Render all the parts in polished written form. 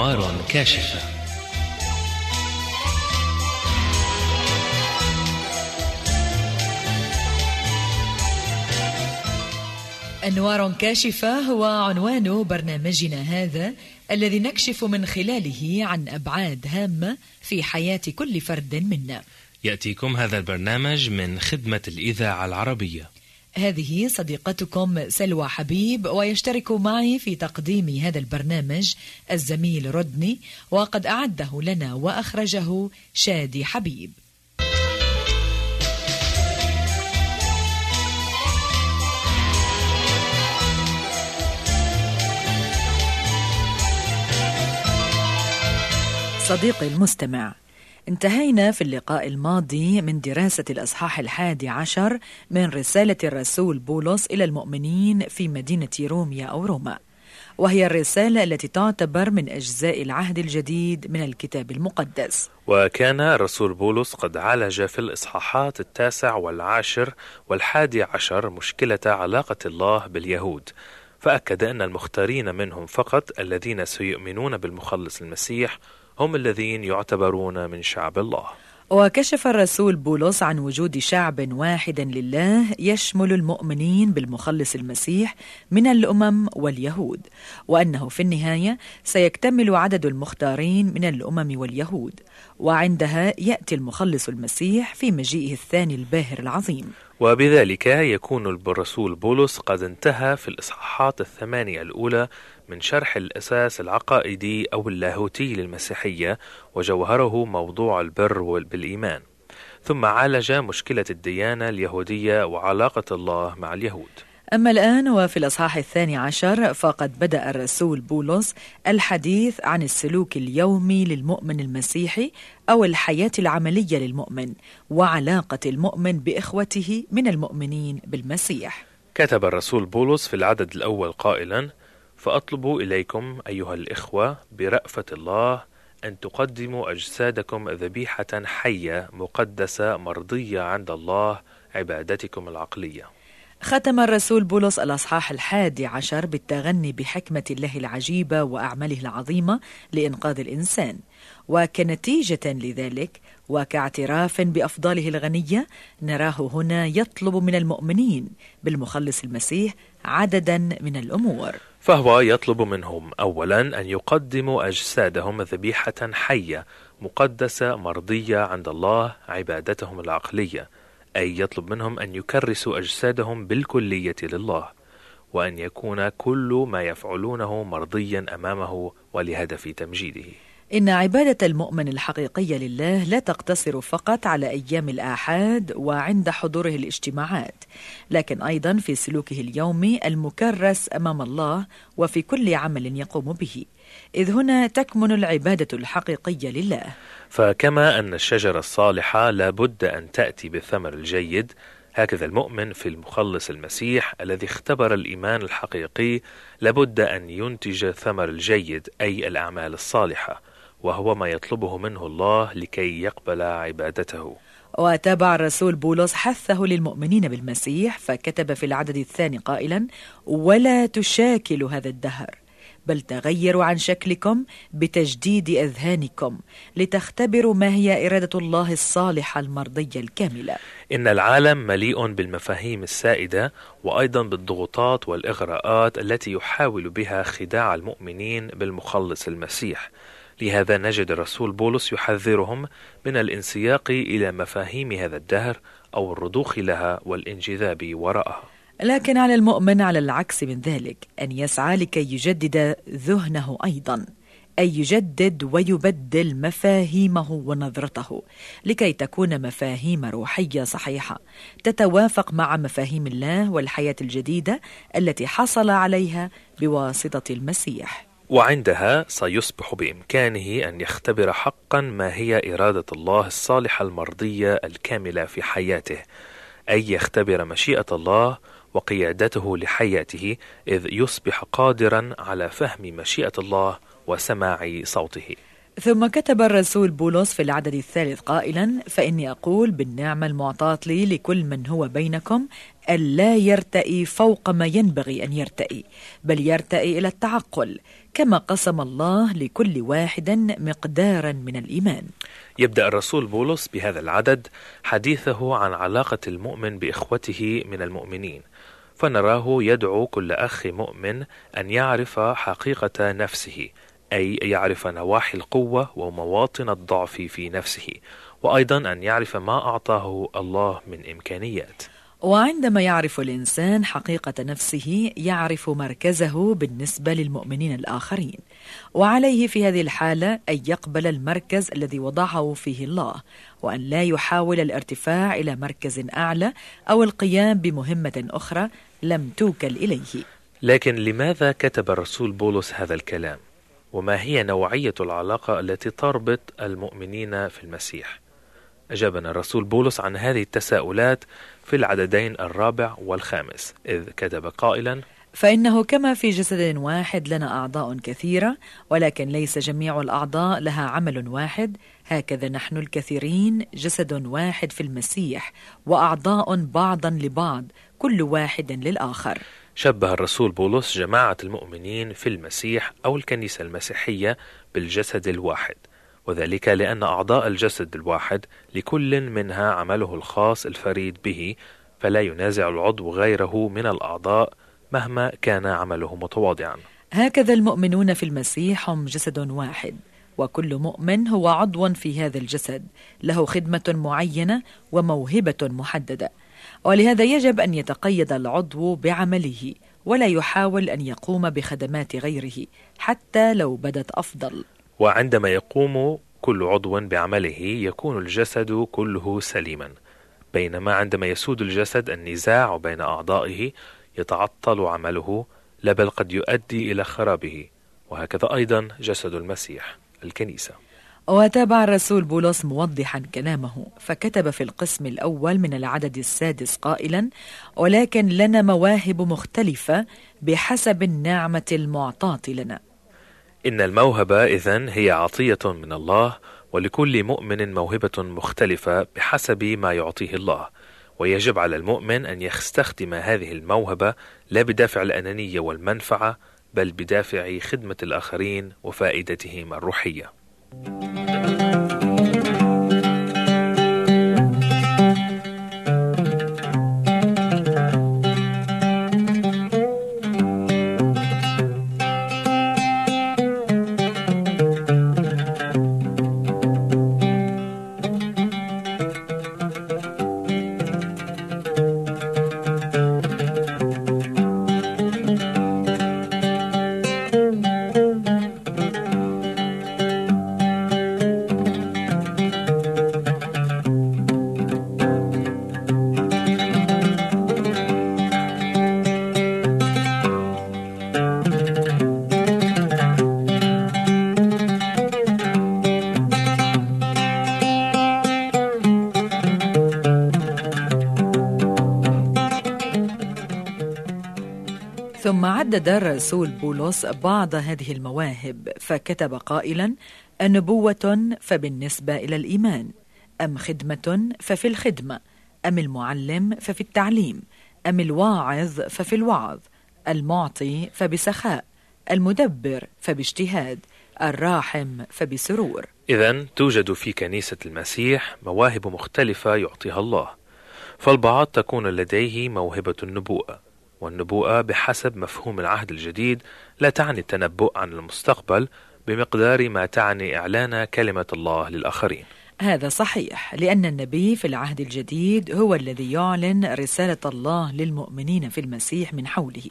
أنوار كاشفة. أنوار كاشفة هو عنوان برنامجنا هذا، الذي نكشف من خلاله عن أبعاد هامة في حياة كل فرد منا. يأتيكم هذا البرنامج من خدمة الإذاعة العربية. هذه صديقتكم سلوى حبيب، ويشترك معي في تقديم هذا البرنامج الزميل رودني، وقد أعده لنا وأخرجه شادي حبيب. صديقي المستمع، انتهينا في اللقاء الماضي من دراسة الأصحاح 11 من رسالة الرسول بولس إلى المؤمنين في مدينة روميا أو روما، وهي الرسالة التي تعتبر من أجزاء العهد الجديد من الكتاب المقدس. وكان الرسول بولس قد عالج في الإصحاحات 9 و10 و11 مشكلة علاقة الله باليهود، فأكد أن المختارين منهم فقط الذين سيؤمنون بالمخلص المسيح هم الذين يعتبرون من شعب الله. وكشف الرسول بولس عن وجود شعب واحد لله يشمل المؤمنين بالمخلص المسيح من الأمم واليهود، وأنه في النهاية سيكتمل عدد المختارين من الأمم واليهود، وعندها يأتي المخلص المسيح في مجيئه الثاني الباهر العظيم. وبذلك يكون الرسول بولس قد انتهى في الإصحاحات 8 الأولى من شرح الأساس العقائدي أو اللاهوتي للمسيحية، وجوهره موضوع البر بالإيمان، ثم عالج مشكلة الديانة اليهودية وعلاقة الله مع اليهود. أما الآن وفي الأصحاح 12 فقد بدأ الرسول بولس الحديث عن السلوك اليومي للمؤمن المسيحي أو الحياة العملية للمؤمن، وعلاقة المؤمن بإخوته من المؤمنين بالمسيح. كتب الرسول بولس في العدد الأول قائلا: فأطلب إليكم أيها الإخوة برأفة الله أن تقدموا أجسادكم ذبيحة حية مقدسة مرضية عند الله، عبادتكم العقلية. ختم الرسول بولس الأصحاح 11 بالتغني بحكمة الله العجيبة وأعماله العظيمة لإنقاذ الإنسان، وكنتيجة لذلك وكاعتراف بأفضاله الغنية نراه هنا يطلب من المؤمنين بالمخلص المسيح عددا من الأمور. فهو يطلب منهم أولا أن يقدموا أجسادهم ذبيحة حية مقدسة مرضية عند الله، عبادتهم العقلية، أي يطلب منهم أن يكرسوا أجسادهم بالكلية لله، وأن يكون كل ما يفعلونه مرضيا أمامه ولهدف تمجيده. إن عبادة المؤمن الحقيقية لله لا تقتصر فقط على أيام الآحاد وعند حضوره الاجتماعات، لكن أيضا في سلوكه اليومي المكرس أمام الله وفي كل عمل يقوم به، إذ هنا تكمن العبادة الحقيقية لله. فكما أن الشجرة الصالحة لابد أن تأتي بالثمر الجيد، هكذا المؤمن في المخلص المسيح الذي اختبر الإيمان الحقيقي لابد أن ينتج الثمر الجيد، أي الأعمال الصالحة، وهو ما يطلبه منه الله لكي يقبل عبادته. وتابع الرسول بولس حثه للمؤمنين بالمسيح، فكتب في العدد الثاني قائلا: ولا تشاكلوا هذا الدهر، بل تغيروا عن شكلكم بتجديد أذهانكم لتختبروا ما هي إرادة الله الصالحة المرضية الكاملة. إن العالم مليء بالمفاهيم السائدة، وأيضا بالضغوطات والإغراءات التي يحاول بها خداع المؤمنين بالمخلص المسيح. لهذا نجد الرسول بولس يحذرهم من الانسياق إلى مفاهيم هذا الدهر أو الرضوخ لها والانجذاب وراءها. لكن على المؤمن على العكس من ذلك أن يسعى لكي يجدد ذهنه أيضا، أي يجدد ويبدل مفاهيمه ونظرته لكي تكون مفاهيم روحية صحيحة تتوافق مع مفاهيم الله والحياة الجديدة التي حصل عليها بواسطة المسيح. وعندها سيصبح بإمكانه أن يختبر حقا ما هي إرادة الله الصالحة المرضية الكاملة في حياته، أي يختبر مشيئة الله وقيادته لحياته، إذ يصبح قادرا على فهم مشيئة الله وسماع صوته. ثم كتب الرسول بولس في العدد الثالث قائلا: فإني أقول بالنعمة المعطاة لي لكل من هو بينكم ألا يرتئي فوق ما ينبغي أن يرتئي، بل يرتئي إلى التعقل، كما قسم الله لكل واحد مقدارا من الإيمان. يبدأ الرسول بولس بهذا العدد حديثه عن علاقة المؤمن بإخوته من المؤمنين، فنراه يدعو كل أخ مؤمن أن يعرف حقيقة نفسه، أي يعرف نواحي القوة ومواطن الضعف في نفسه، وأيضا أن يعرف ما أعطاه الله من إمكانيات. وعندما يعرف الإنسان حقيقة نفسه يعرف مركزه بالنسبة للمؤمنين الآخرين، وعليه في هذه الحالة أن يقبل المركز الذي وضعه فيه الله، وأن لا يحاول الارتفاع إلى مركز أعلى أو القيام بمهمة أخرى لم توكل إليه. لكن لماذا كتب الرسول بولس هذا الكلام؟ وما هي نوعية العلاقة التي تربط المؤمنين في المسيح؟ أجابنا الرسول بولس عن هذه التساؤلات في العددين 4 و5، إذ كتب قائلا: فإنه كما في جسد واحد لنا أعضاء كثيرة، ولكن ليس جميع الأعضاء لها عمل واحد، هكذا نحن الكثيرين جسد واحد في المسيح، وأعضاء بعضا لبعض، كل واحد للآخر. شبه الرسول بولس جماعة المؤمنين في المسيح أو الكنيسة المسيحية بالجسد الواحد، وذلك لأن أعضاء الجسد الواحد لكل منها عمله الخاص الفريد به، فلا ينازع العضو غيره من الأعضاء مهما كان عمله متواضعا. هكذا المؤمنون في المسيح هم جسد واحد، وكل مؤمن هو عضو في هذا الجسد، له خدمة معينة وموهبة محددة، ولهذا يجب أن يتقيد العضو بعمله، ولا يحاول أن يقوم بخدمات غيره حتى لو بدت أفضل. وعندما يقوم كل عضو بعمله يكون الجسد كله سليما، بينما عندما يسود الجسد النزاع بين أعضائه يتعطل عمله، لا بل قد يؤدي إلى خرابه. وهكذا أيضا جسد المسيح الكنيسة. وتابع الرسول بولس موضحا كلامه، فكتب في القسم الأول من العدد 6 قائلا: ولكن لنا مواهب مختلفة بحسب النعمة المعطاة لنا. إن الموهبة إذن هي عطية من الله، ولكل مؤمن موهبة مختلفة بحسب ما يعطيه الله، ويجب على المؤمن أن يستخدم هذه الموهبة لا بدافع الأنانية والمنفعة، بل بدافع خدمة الآخرين وفائدتهم الروحية. ثم عدد الرسول بولس بعض هذه المواهب، فكتب قائلا: النبوة فبالنسبة إلى الإيمان، أم خدمة ففي الخدمة، أم المعلم ففي التعليم، أم الواعظ ففي الوعظ، المعطي فبسخاء، المدبر فباجتهاد، الراحم فبسرور. إذن توجد في كنيسة المسيح مواهب مختلفة يعطيها الله، فالبعض تكون لديه موهبة النبوءة، والنبوءة بحسب مفهوم العهد الجديد لا تعني التنبؤ عن المستقبل بمقدار ما تعني إعلان كلمة الله للآخرين. هذا صحيح، لأن النبي في العهد الجديد هو الذي يعلن رسالة الله للمؤمنين في المسيح من حوله،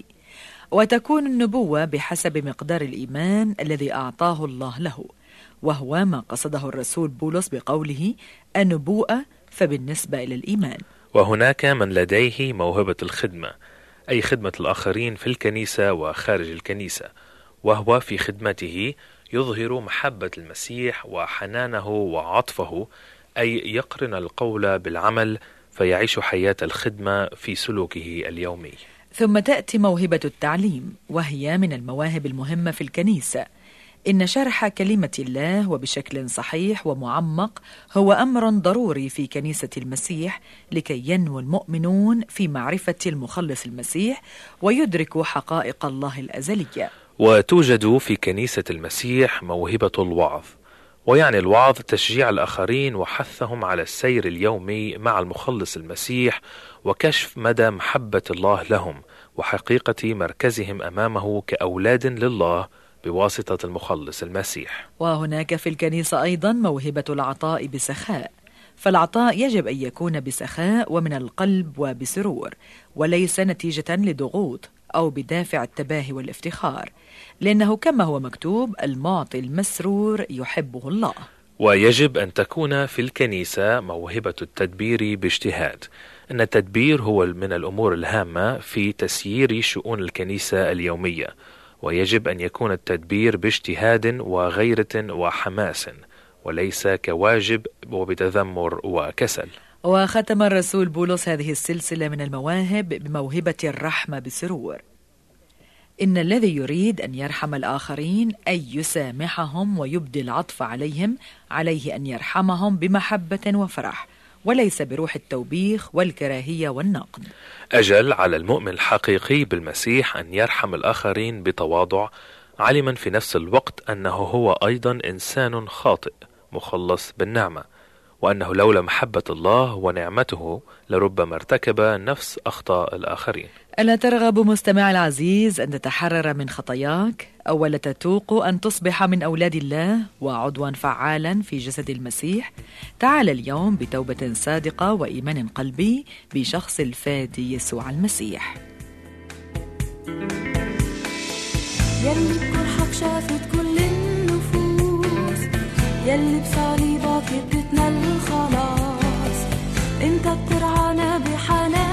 وتكون النبوة بحسب مقدار الإيمان الذي أعطاه الله له، وهو ما قصده الرسول بولس بقوله: النبوءة فبالنسبة إلى الإيمان. وهناك من لديه موهبة الخدمة، أي خدمة الآخرين في الكنيسة وخارج الكنيسة، وهو في خدمته يظهر محبة المسيح وحنانه وعطفه، أي يقرن القول بالعمل فيعيش حياة الخدمة في سلوكه اليومي. ثم تأتي موهبة التعليم، وهي من المواهب المهمة في الكنيسة، إن شرح كلمة الله وبشكل صحيح ومعمق هو أمر ضروري في كنيسة المسيح لكي ينمو المؤمنون في معرفة المخلص المسيح ويدركوا حقائق الله الأزلية. وتوجد في كنيسة المسيح موهبة الوعظ، ويعني الوعظ تشجيع الآخرين وحثهم على السير اليومي مع المخلص المسيح وكشف مدى محبة الله لهم وحقيقة مركزهم أمامه كأولاد لله بواسطة المخلص المسيح. وهناك في الكنيسة أيضا موهبة العطاء بسخاء، فالعطاء يجب أن يكون بسخاء ومن القلب وبسرور، وليس نتيجة لضغوط أو بدافع التباهي والافتخار، لأنه كما هو مكتوب: المعطي المسرور يحبه الله. ويجب أن تكون في الكنيسة موهبة التدبير باجتهاد. إن التدبير هو من الأمور الهامة في تسيير شؤون الكنيسة اليومية، ويجب أن يكون التدبير باجتهاد وغيرة وحماس، وليس كواجب وبتذمر وكسل. وختم الرسول بولس هذه السلسلة من المواهب بموهبة الرحمة بسرور. إن الذي يريد أن يرحم الآخرين أي يسامحهم ويبدي العطف عليهم عليه أن يرحمهم بمحبة وفرح، وليس بروح التوبيخ والكراهية والنقد. أجل على المؤمن الحقيقي بالمسيح أن يرحم الآخرين بتواضع، علما في نفس الوقت أنه هو أيضا إنسان خاطئ مخلص بالنعمة، وأنه لولا محبة الله ونعمته لربما ارتكب نفس أخطاء الآخرين. ألا ترغب مستمع العزيز أن تتحرر من خطاياك، أو لا تتوق أن تصبح من أولاد الله وعضوا فعالا في جسد المسيح؟ تعال اليوم بتوبة صادقة وإيمان قلبي بشخص الفادي يسوع المسيح. يلي بجرحك شافت كل النفوس، يلي بصليبك ادتنا الخلاص، انت بترعانا بحنان